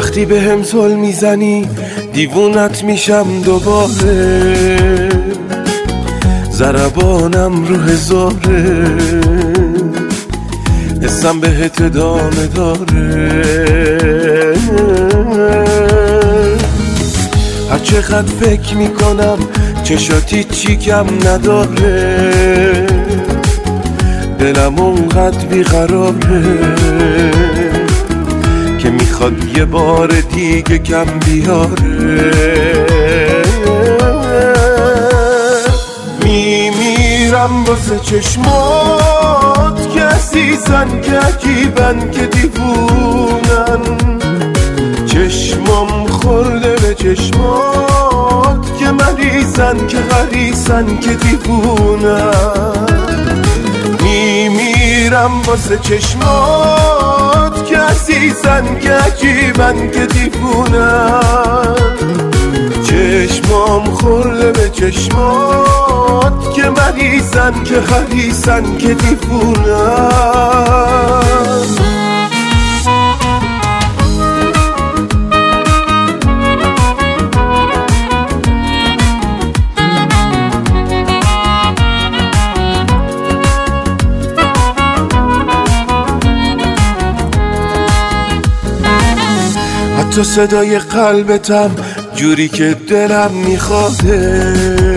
وقتی به هم زل میزنی دیوونت میشم دوباره، ضربانم رو هزاره، حسم بهت ادامه داره. هر چقدر فکر میکنم چشاتی چی کم نداره، دلم اونقدر بیقراره که میخواد یه بار دیگه کم بیاره. میمیرم واسه چشمات که عزیزن، که عجیبن، که دیوونن، چشمام خورده به چشمات که مریضن، که غریزن، که دیوونن. میمیرم واسه چشمات که عزیزن، که عجیبن، که دیوونن، چشمام خورده به چشمات که مریضن، که غریزن، که دیوونن. حتی صدای قلبتم جوری که دلم میخواده،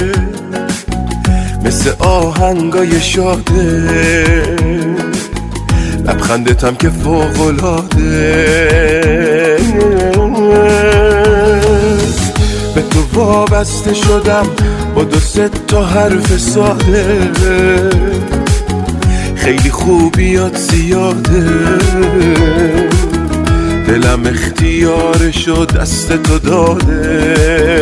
مثل آهنگای شاده، لبخندتم که فوق‌العاده، به تو وابسته شدم با 2-3 تا حرف ساده، خیلی خوبیات زیاده، دلم اختیارشو دست تو داده.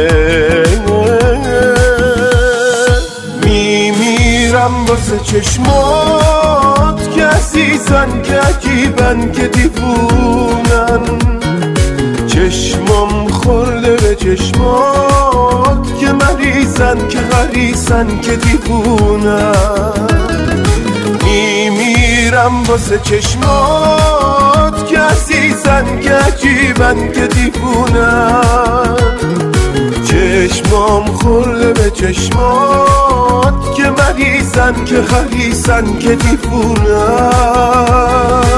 میمیرم واسه چشمات که عزیزن، که عجیبن، که دیوونن، چشمام خورده به چشمات که مریضن، که غریزن، که دیوونن. میمیرم واسه چشمات که عزیزن، که عجیبن، که دیوونن، چشمام خورده به چشمات که مریضن، که غریزن، که دیوونن.